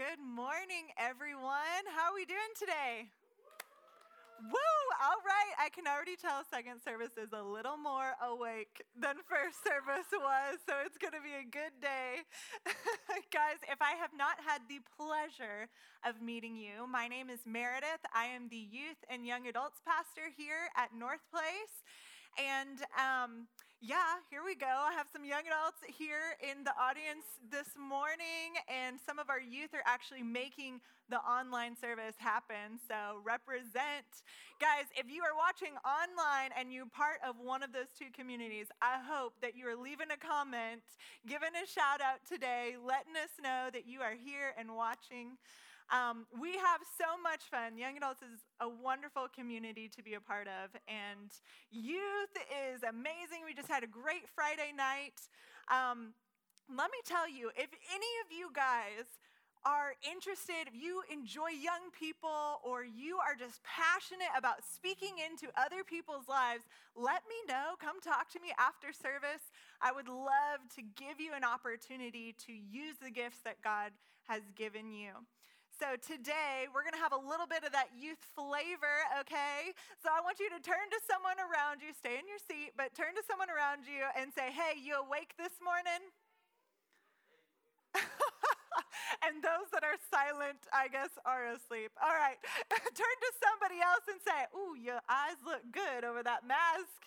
Good morning, everyone. How are we doing today? Woo! All right. I can already tell second service is a little more awake than first service was, so it's going to be a good day. Guys, if I have not had the pleasure of meeting you, my name is Meredith. I am the youth and young adults pastor here at North Place. And here we go. I have some young adults here in the audience this morning, and some of our youth are actually making the online service happen, so represent. Guys, if you are watching online and you're part of one of those two communities, I hope that you are leaving a comment, giving a shout out today, letting us know that you are here and watching. We have so much fun. Young Adults is a wonderful community to be a part of, and youth is amazing. We just had a great Friday night. Let me tell you, if any of you guys are interested, if you enjoy young people, or you are just passionate about speaking into other people's lives, let me know. Come talk to me after service. I would love to give you an opportunity to use the gifts that God has given you. So today, we're going to have a little bit of that youth flavor, okay? So I want you to turn to someone around you, stay in your seat, but turn to someone around you and say, hey, you awake this morning? And those that are silent, I guess, are asleep. All right, turn to somebody else and say, ooh, your eyes look good over that mask.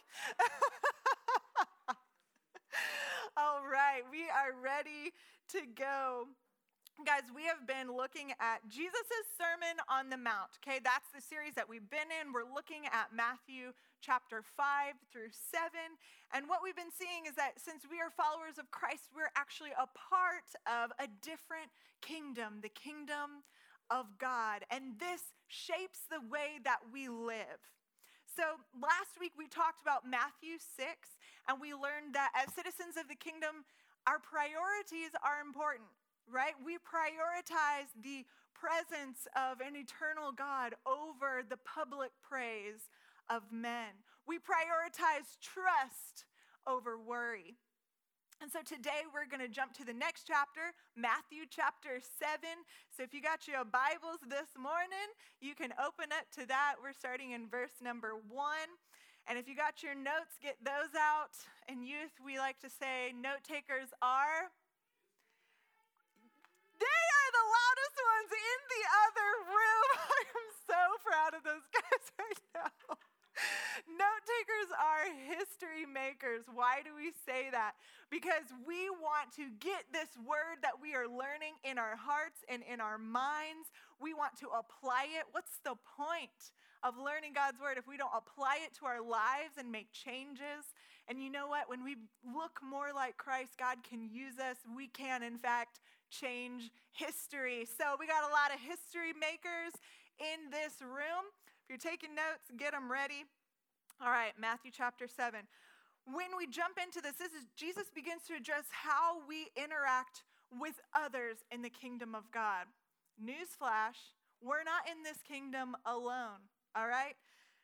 All right, we are ready to go. Guys, we have been looking at Jesus' Sermon on the Mount, okay? That's the series that we've been in. We're looking at Matthew chapter 5 through 7. And what we've been seeing is that since we are followers of Christ, we're actually a part of a different kingdom, the kingdom of God. And this shapes the way that we live. So last week we talked about Matthew 6, and we learned that as citizens of the kingdom, our priorities are important. Right? We prioritize the presence of an eternal God over the public praise of men. We prioritize trust over worry. And so today we're going to jump to the next chapter, Matthew chapter 7. So if you got your Bibles this morning, you can open up to that. We're starting in verse number 1. And if you got your notes, get those out. In youth, we like to say note takers are... They are the loudest ones in the other room. I am so proud of those guys right now. Note takers are history makers. Why do we say that? Because we want to get this word that we are learning in our hearts and in our minds. We want to apply it. What's the point of learning God's word if we don't apply it to our lives and make changes? And you know what? When we look more like Christ, God can use us. We can, in fact, change history. So we got a lot of history makers in this room. If you're taking notes, get them ready. All right, Matthew chapter 7. When we jump into this is Jesus begins to address how we interact with others in the kingdom of God. Newsflash, we're not in this kingdom alone, all right?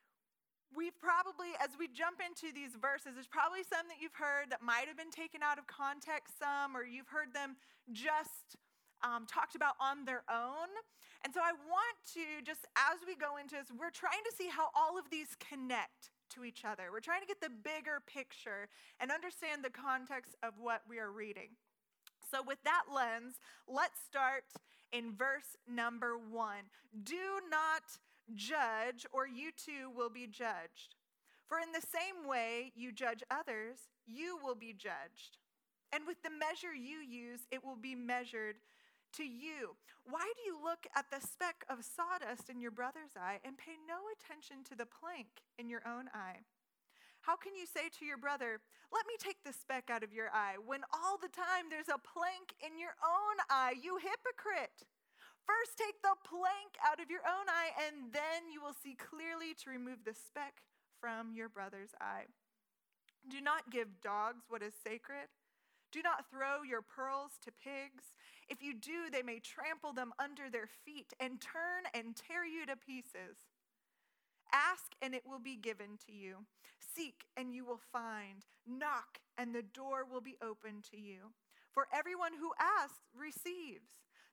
We've probably, as we jump into these verses, there's probably some that you've heard that might have been taken out of context some, or you've heard them just talked about on their own. And so I want to, just as we go into this, we're trying to see how all of these connect to each other. We're trying to get the bigger picture and understand the context of what we are reading. So with that lens, let's start in verse number 1. Do not judge, or you too will be judged. For in the same way you judge others, you will be judged. And with the measure you use, it will be measured to you. Why do you look at the speck of sawdust in your brother's eye and pay no attention to the plank in your own eye? How can you say to your brother, let me take the speck out of your eye, when all the time there's a plank in your own eye, you hypocrite? First take the plank out of your own eye, and then you will see clearly to remove the speck from your brother's eye. Do not give dogs what is sacred. Do not throw your pearls to pigs. If you do, they may trample them under their feet and turn and tear you to pieces. Ask, and it will be given to you. Seek, and you will find. Knock, and the door will be opened to you. For everyone who asks receives.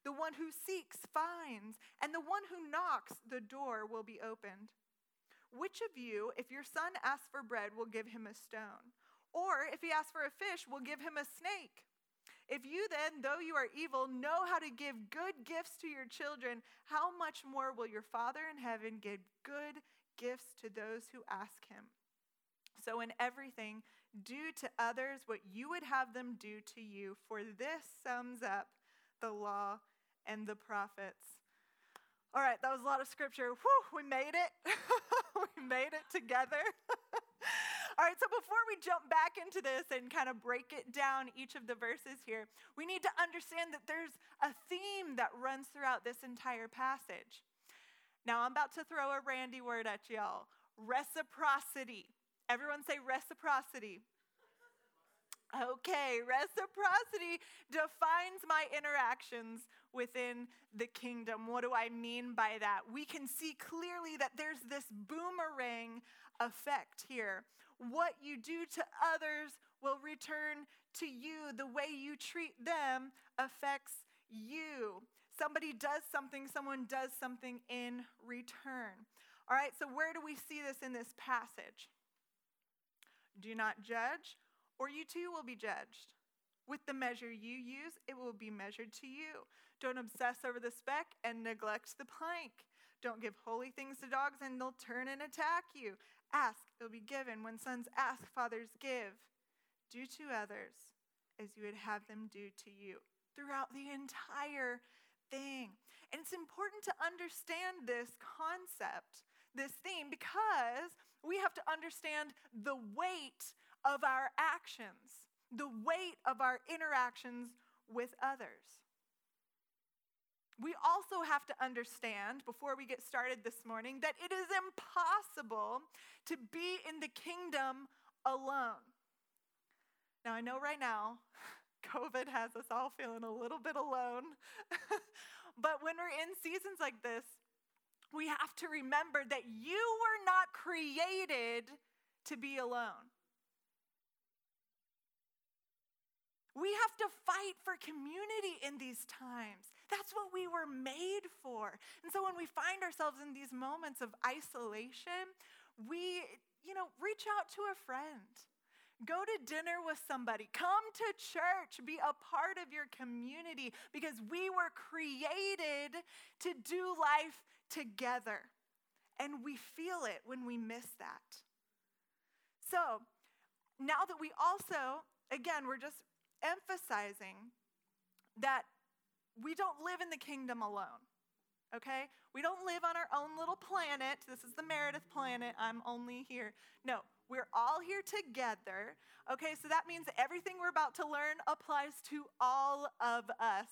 The one who seeks finds, and the one who knocks, the door will be opened. Which of you, if your son asks for bread, will give him a stone? Or if he asks for a fish, will give him a snake? If you then, though you are evil, know how to give good gifts to your children, how much more will your Father in heaven give good gifts to those who ask him? So in everything, do to others what you would have them do to you, for this sums up the law and the prophets. All right, that was a lot of scripture. Whew, we made it. We made it together. All right, so before we jump back into this and kind of break it down, each of the verses here, we need to understand that there's a theme that runs throughout this entire passage. Now, I'm about to throw a Randy word at y'all. Reciprocity. Everyone say reciprocity. Okay, reciprocity defines my interactions within the kingdom. What do I mean by that? We can see clearly that there's this boomerang effect here. What you do to others will return to you. The way you treat them affects you. Somebody does something, someone does something in return. All right, so where do we see this in this passage? Do not judge, or you too will be judged. With the measure you use, it will be measured to you. Don't obsess over the speck and neglect the plank. Don't give holy things to dogs, and they'll turn and attack you. Ask, it'll be given. When sons ask, fathers give. Do to others as you would have them do to you. Throughout the entire thing. And it's important to understand this concept, this theme, because we have to understand the weight of our actions, the weight of our interactions with others. We also have to understand, before we get started this morning, that it is impossible to be in the kingdom alone. Now, I know right now, COVID has us all feeling a little bit alone. But when we're in seasons like this, we have to remember that you were not created to be alone. We have to fight for community in these times. That's what we were made for. And so when we find ourselves in these moments of isolation, we, reach out to a friend. Go to dinner with somebody. Come to church. Be a part of your community because we were created to do life together. And we feel it when we miss that. So now that we also, again, we're just emphasizing that we don't live in the kingdom alone, okay? We don't live on our own little planet. This is the Meredith planet. I'm only here. No, we're all here together, okay? So that means everything we're about to learn applies to all of us.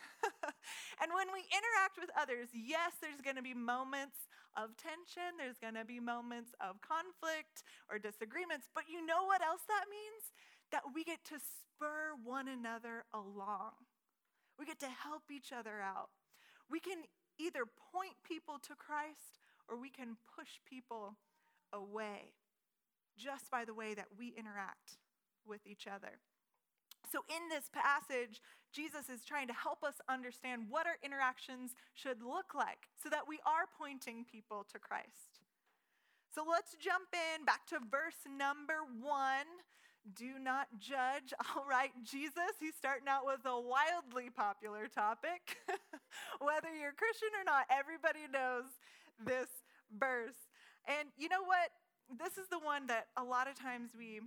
And when we interact with others, yes, there's going to be moments of tension. There's going to be moments of conflict or disagreements. But you know what else that means? That we get to spur one another along. We get to help each other out. We can either point people to Christ or we can push people away just by the way that we interact with each other. So in this passage, Jesus is trying to help us understand what our interactions should look like so that we are pointing people to Christ. So let's jump in back to verse number 1. Do not judge. All right, Jesus, he's starting out with a wildly popular topic. Whether you're Christian or not, everybody knows this verse. And you know what? This is the one that a lot of times we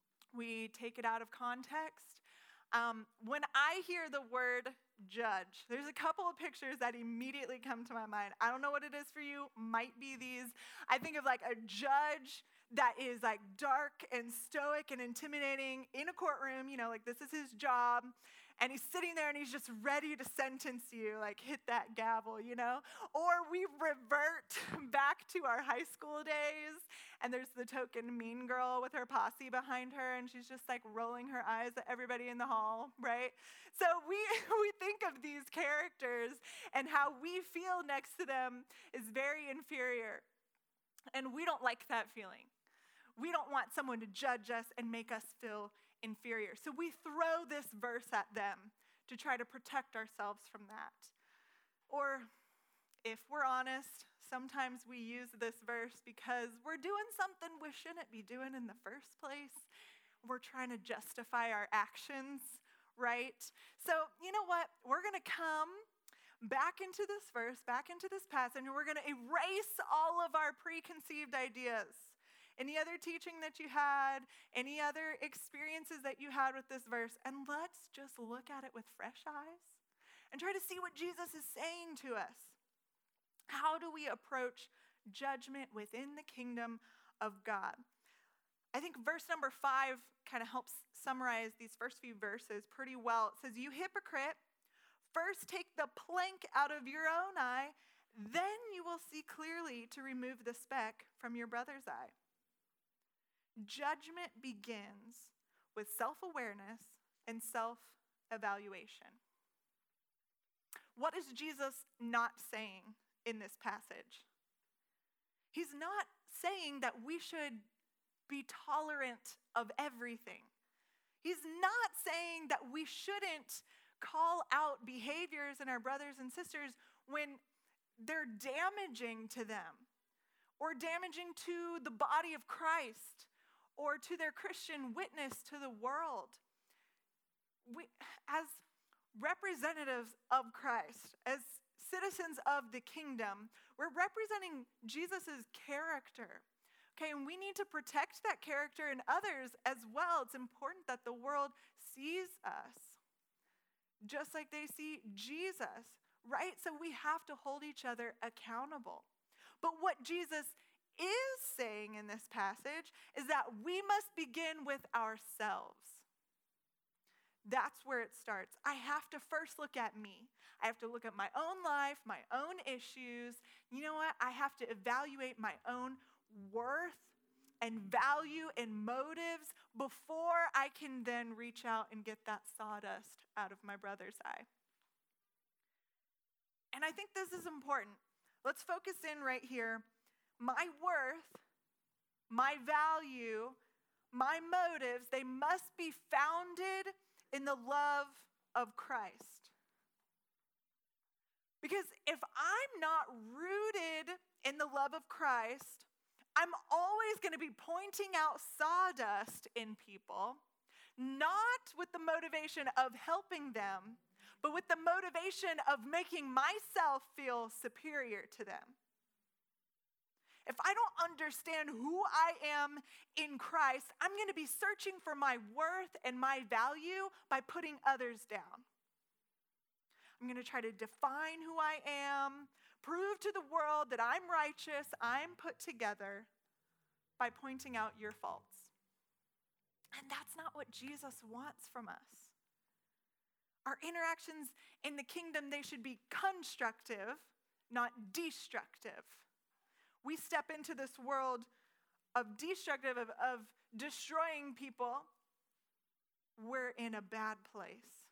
take it out of context. When I hear the word judge, there's a couple of pictures that immediately come to my mind. I don't know what it is for you. Might be these. I think of like a judge that is like dark and stoic and intimidating in a courtroom, like this is his job. And he's sitting there and he's just ready to sentence you, like hit that gavel, Or we revert back to our high school days and there's the token mean girl with her posse behind her and she's just like rolling her eyes at everybody in the hall, right? So we think of these characters and how we feel next to them is very inferior. And we don't like that feeling. We don't want someone to judge us and make us feel inferior. So we throw this verse at them. to try to protect ourselves from that. Or if we're honest, sometimes we use this verse because we're doing something we shouldn't be doing in the first place. We're trying to justify our actions, right? So, you know what? We're going to come back into this verse, back into this passage, and we're going to erase all of our preconceived ideas. Any other teaching that you had, any other experiences that you had with this verse, and let's just look at it with fresh eyes and try to see what Jesus is saying to us. How do we approach judgment within the kingdom of God? I think verse number 5 kind of helps summarize these first few verses pretty well. It says, "You hypocrite, first take the plank out of your own eye, then you will see clearly to remove the speck from your brother's eye." Judgment begins with self-awareness and self-evaluation. What is Jesus not saying in this passage? He's not saying that we should be tolerant of everything. He's not saying that we shouldn't call out behaviors in our brothers and sisters when they're damaging to them or damaging to the body of Christ or to their Christian witness to the world. We, as representatives of Christ, as citizens of the kingdom, we're representing Jesus' character. Okay, and we need to protect that character in others as well. It's important that the world sees us just like they see Jesus, right? So we have to hold each other accountable. But what Jesus is saying in this passage is that we must begin with ourselves. That's where it starts. I have to first look at me. I have to look at my own life, my own issues. You know what? I have to evaluate my own worth and value and motives before I can then reach out and get that sawdust out of my brother's eye. And I think this is important. Let's focus in right here. My worth, my value, my motives, they must be founded in the love of Christ. Because if I'm not rooted in the love of Christ, I'm always going to be pointing out sawdust in people, not with the motivation of helping them, but with the motivation of making myself feel superior to them. If I don't understand who I am in Christ, I'm going to be searching for my worth and my value by putting others down. I'm going to try to define who I am, prove to the world that I'm righteous, I'm put together by pointing out your faults. And that's not what Jesus wants from us. Our interactions in the kingdom, they should be constructive, not destructive. We step into this world of destructive, of destroying people, we're in a bad place.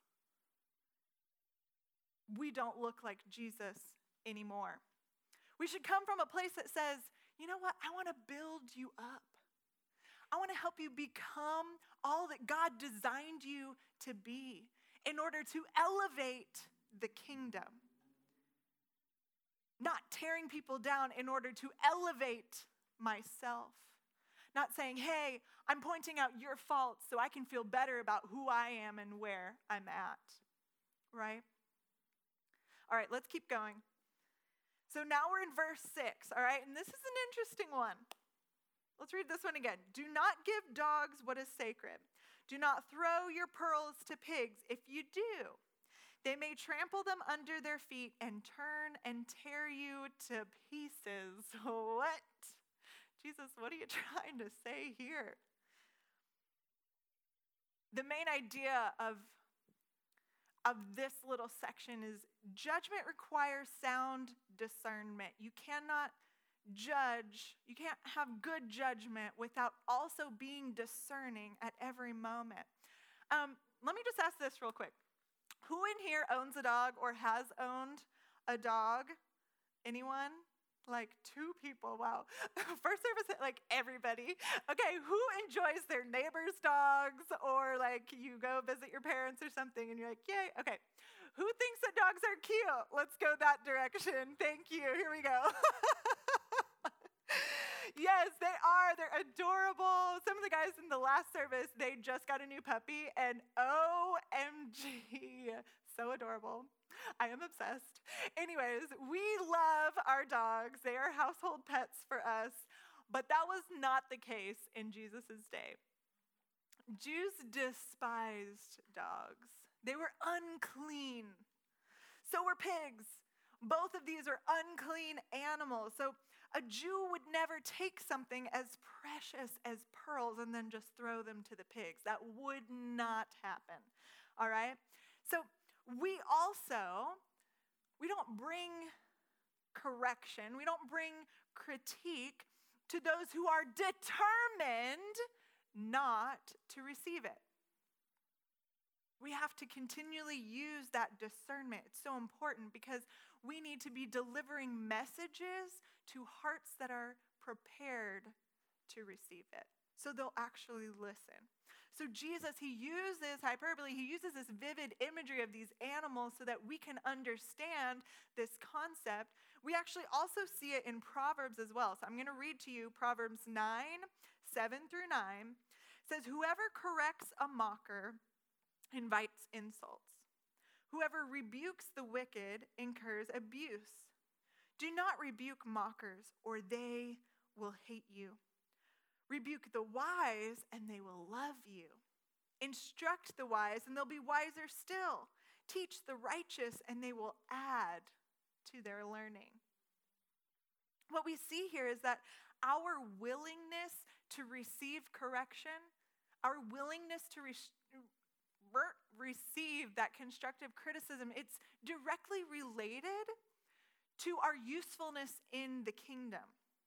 We don't look like Jesus anymore. We should come from a place that says, you know what? I want to build you up. I want to help you become all that God designed you to be in order to elevate the kingdom. Not tearing people down in order to elevate myself. Not saying, hey, I'm pointing out your faults so I can feel better about who I am and where I'm at. Right? All right, let's keep going. So now we're in verse 6, all right? And this is an interesting one. Let's read this one again. Do not give dogs what is sacred. Do not throw your pearls to pigs. If you do, they may trample them under their feet and turn and tear you to pieces. What? Jesus, what are you trying to say here? The main idea of this little section is judgment requires sound discernment. You cannot judge, you can't have good judgment without also being discerning at every moment. Let me just ask this real quick. Who in here owns a dog or has owned a dog? Anyone? Like 2 people, wow. First service, like everybody. Okay, who enjoys their neighbor's dogs, or like you go visit your parents or something and you're like, yay, okay. Who thinks that dogs are cute? Let's go that direction. Thank you, here we go. Yes, they are. They're adorable. Some of the guys in the last service, they just got a new puppy, and OMG, so adorable. I am obsessed. Anyways, we love our dogs. They are household pets for us, but that was not the case in Jesus' day. Jews despised dogs. They were unclean. So were pigs. Both of these are unclean animals. So a Jew would never take something as precious as pearls and then just throw them to the pigs. That would not happen, all right? So we don't bring correction, we don't bring critique to those who are determined not to receive it. We have to continually use that discernment. It's so important because we need to be delivering messages to hearts that are prepared to receive it. So they'll actually listen. So Jesus, he uses hyperbole, he uses this vivid imagery of these animals so that we can understand this concept. We actually also see it in Proverbs as well. So I'm going to read to you Proverbs 9, 7 through 9. It says, whoever corrects a mocker invites insults. Whoever rebukes the wicked incurs abuse. Do not rebuke mockers, or they will hate you. Rebuke the wise, and they will love you. Instruct the wise, and they'll be wiser still. Teach the righteous, and they will add to their learning. What we see here is that our willingness to receive correction, our willingness to receive that constructive criticism, it's directly related to our usefulness in the kingdom.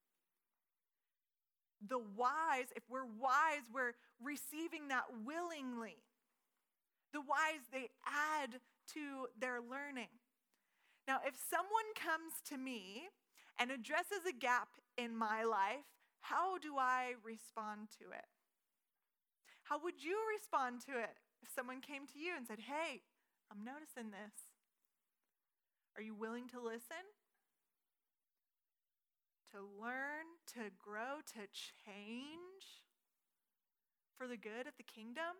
The wise, if we're wise, we're receiving that willingly. The wise, they add to their learning. Now, if someone comes to me and addresses a gap in my life, how do I respond to it? How would you respond to it if someone came to you and said, hey, I'm noticing this? Are you willing to listen? To learn, to grow, to change for the good of the kingdom?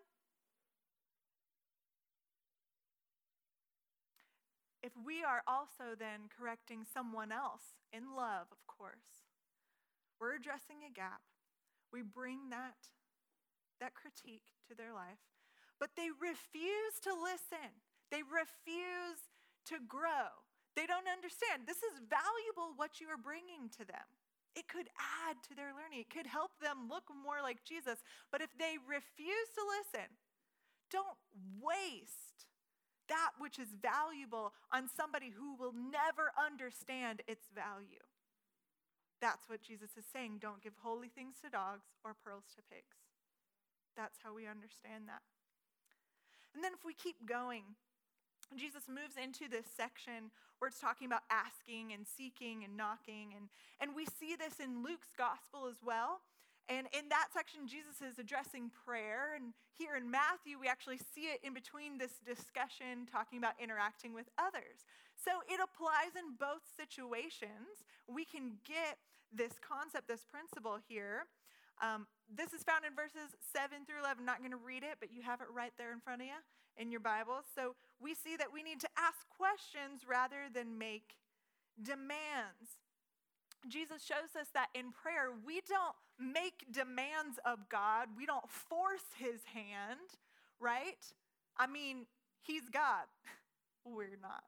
If we are also then correcting someone else in love, of course, we're addressing a gap. We bring that critique to their life, but they refuse to listen. They refuse to grow. They don't understand. This is valuable what you are bringing to them. It could add to their learning. It could help them look more like Jesus. But if they refuse to listen, don't waste that which is valuable on somebody who will never understand its value. That's what Jesus is saying. Don't give holy things to dogs or pearls to pigs. That's how we understand that. And then if we keep going, Jesus moves into this section where it's talking about asking and seeking and knocking. And we see this in Luke's gospel as well. And in that section, Jesus is addressing prayer. And here in Matthew, we actually see it in between this discussion talking about interacting with others. So it applies in both situations. We can get this concept, this principle here. This is found in verses 7 through 11. I'm not going to read it, but you have it right there in front of you in your Bible. So we see that we need to ask questions rather than make demands. Jesus shows us that in prayer, we don't make demands of God. We don't force his hand, right? I mean, he's God. We're not.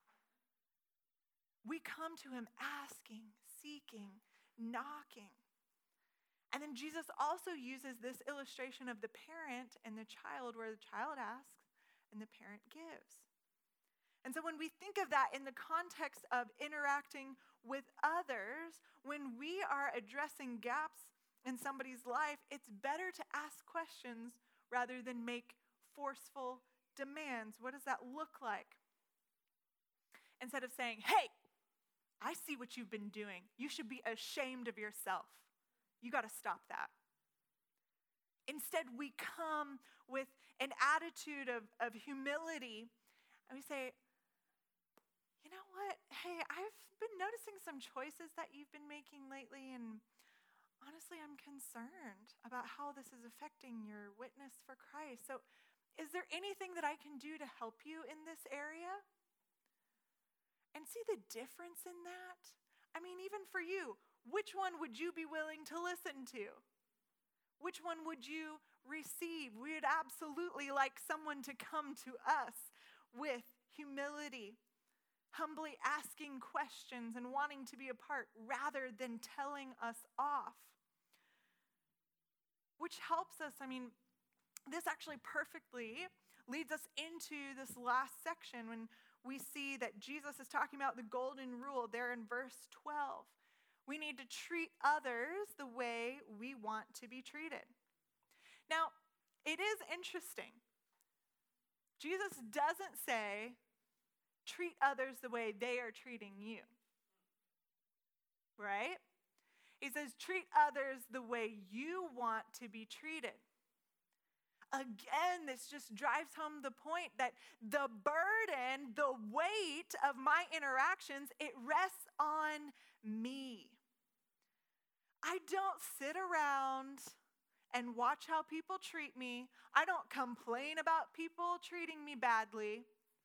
We come to him asking, seeking, knocking. And then Jesus also uses this illustration of the parent and the child, where the child asks and the parent gives. And so when we think of that in the context of interacting with others, when we are addressing gaps in somebody's life, it's better to ask questions rather than make forceful demands. What does that look like? Instead of saying, hey, I see what you've been doing. You should be ashamed of yourself. You got to stop that. Instead, we come with an attitude of humility, and we say, you know what? Hey, I've been noticing some choices that you've been making lately, and honestly, I'm concerned about how this is affecting your witness for Christ. So is there anything that I can do to help you in this area? And see the difference in that? I mean, even for you, which one would you be willing to listen to? Which one would you receive? We would absolutely like someone to come to us with humility, humbly asking questions and wanting to be a part rather than telling us off. Which helps us, this actually perfectly leads us into this last section when we see that Jesus is talking about the golden rule there in verse 12. We need to treat others the way we want to be treated. Now, it is interesting. Jesus doesn't say, treat others the way they are treating you. Right? He says, treat others the way you want to be treated. Again, this just drives home the point that the burden, the weight of my interactions, it rests on me. I don't sit around and watch how people treat me. I don't complain about people treating me badly,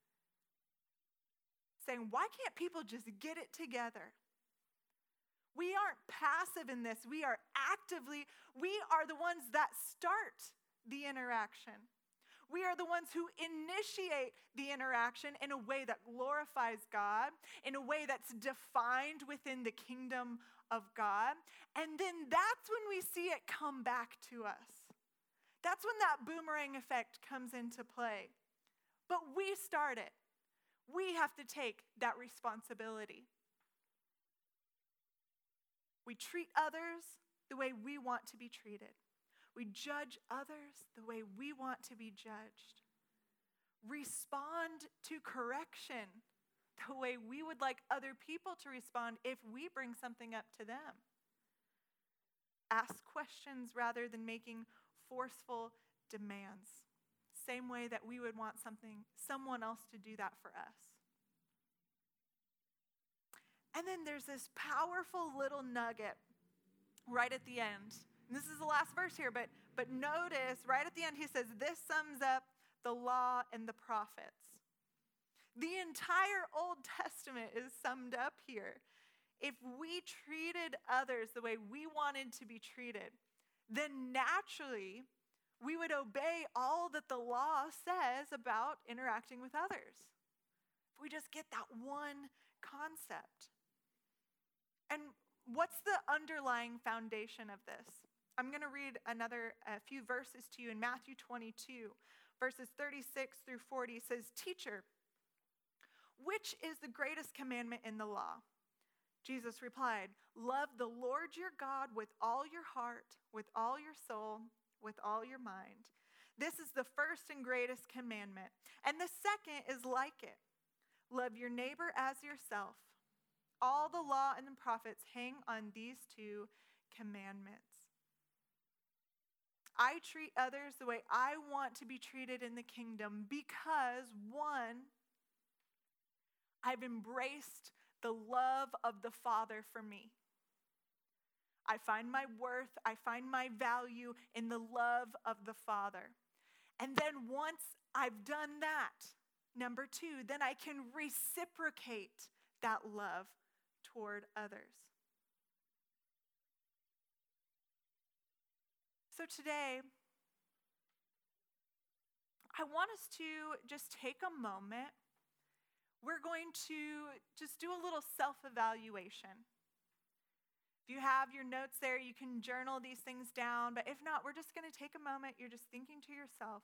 saying, why can't people just get it together? We aren't passive in this. We are the ones that start the interaction. We are the ones who initiate the interaction in a way that glorifies God, in a way that's defined within the kingdom of God. And then that's when we see it come back to us. That's when that boomerang effect comes into play. But we start it. We have to take that responsibility. We treat others the way we want to be treated. We judge others the way we want to be judged. Respond to correction the way we would like other people to respond if we bring something up to them. Ask questions rather than making forceful demands. Same way that we would want someone else to do that for us. And then there's this powerful little nugget right at the end. And this is the last verse here, but notice right at the end he says, this sums up the law and the prophets. The entire Old Testament is summed up here. If we treated others the way we wanted to be treated, then naturally we would obey all that the law says about interacting with others. If we just get that one concept. And what's the underlying foundation of this? I'm going to read a few verses to you in Matthew 22, verses 36 through 40. It says, Teacher, which is the greatest commandment in the law? Jesus replied, love the Lord your God with all your heart, with all your soul, with all your mind. This is the first and greatest commandment. And the second is like it. Love your neighbor as yourself. All the law and the prophets hang on these two commandments. I treat others the way I want to be treated in the kingdom because, one, I've embraced the love of the Father for me. I find my worth, I find my value in the love of the Father. And then once I've done that, number two, then I can reciprocate that love toward others. So today, I want us to just take a moment. We're going to just do a little self-evaluation. If you have your notes there, you can journal these things down. But if not, we're just going to take a moment. You're just thinking to yourself.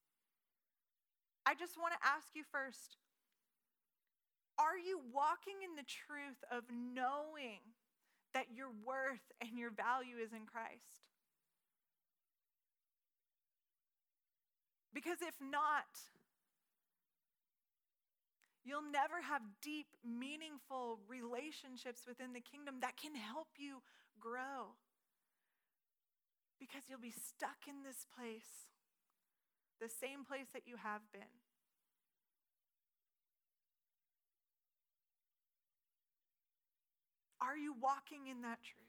I just want to ask you first, are you walking in the truth of knowing that your worth and your value is in Christ? Because if not, You'll never have deep, meaningful relationships within the kingdom that can help you grow. Because you'll be stuck in this place, the same place that you have been. Are you walking in that truth?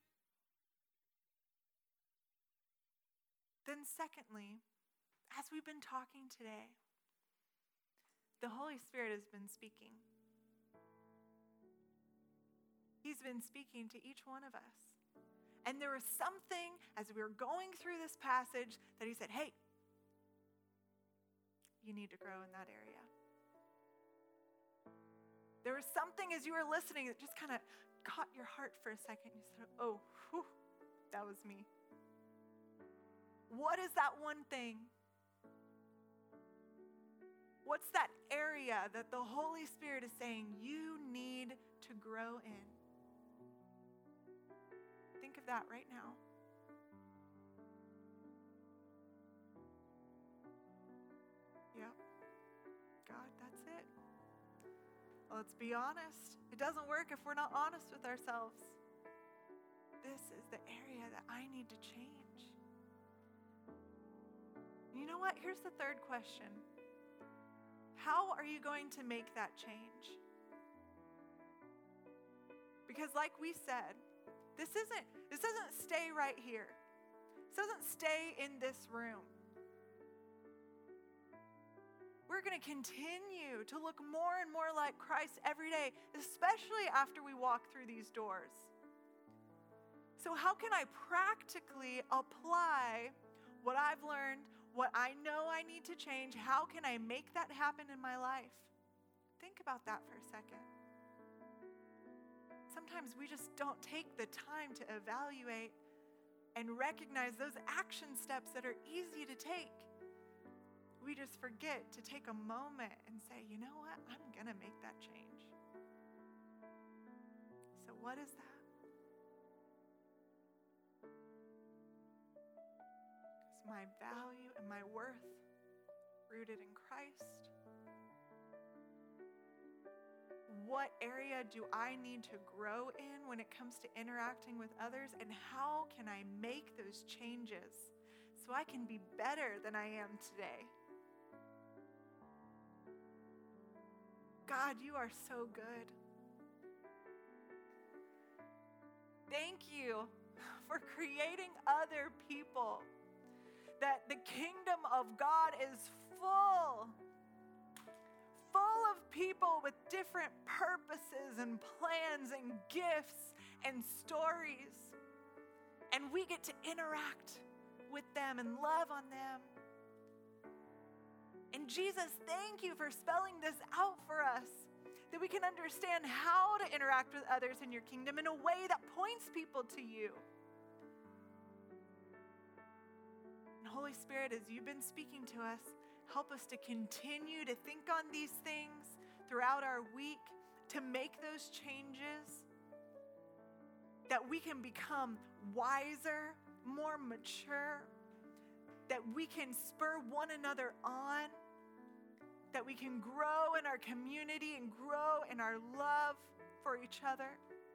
Then secondly, as we've been talking today, the Holy Spirit has been speaking. He's been speaking to each one of us. And there was something as we were going through this passage that he said, hey, you need to grow in that area. There was something as you were listening that just kind of caught your heart for a second. You said, oh, whew, that was me. What is that one thing? What's that area that the Holy Spirit is saying you need to grow in? Think of that right now. Yep. God, that's it. Well, let's be honest. It doesn't work if we're not honest with ourselves. This is the area that I need to change. You know what? Here's the third question. How are you going to make that change? Because like we said, this doesn't stay right here. This doesn't stay in this room. We're going to continue to look more and more like Christ every day, especially after we walk through these doors. So how can I practically apply what I've learned, what I know I need to change? How can I make that happen in my life? Think about that for a second. Sometimes we just don't take the time to evaluate and recognize those action steps that are easy to take. We just forget to take a moment and say, you know what? I'm going to make that change. So what is that? Is my value and my worth rooted in Christ? What area do I need to grow in when it comes to interacting with others? And how can I make those changes so I can be better than I am today? God, you are so good. Thank you for creating other people. That the kingdom of God is full of people with different purposes and plans and gifts and stories. And we get to interact with them and love on them. And Jesus, thank you for spelling this out for us, that we can understand how to interact with others in your kingdom in a way that points people to you. And Holy Spirit, as you've been speaking to us, help us to continue to think on these things throughout our week, to make those changes, that we can become wiser, more mature, that we can spur one another on, that we can grow in our community and grow in our love for each other.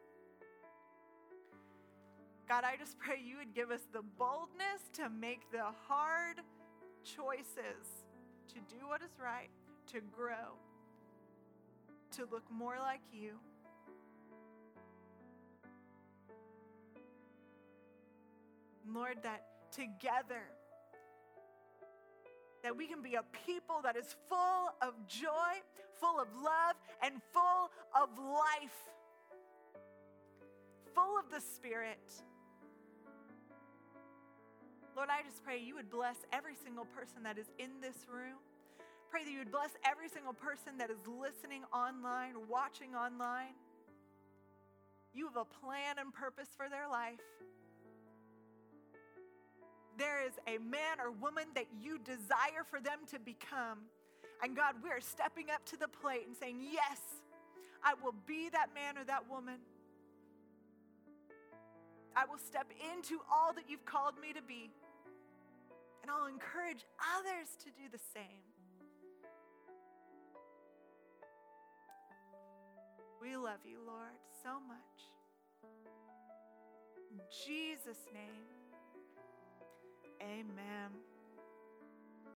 God, I just pray you would give us the boldness to make the hard choices, to do what is right, to grow, to look more like you. Lord, that together, that we can be a people that is full of joy, full of love, and full of life, full of the Spirit. Lord, I just pray you would bless every single person that is in this room. Pray that you would bless every single person that is listening online or watching online. You have a plan and purpose for their life. There is a man or woman that you desire for them to become. And God, we are stepping up to the plate and saying, yes, I will be that man or that woman. I will step into all that you've called me to be. And I'll encourage others to do the same. We love you, Lord, so much. In Jesus' name, amen.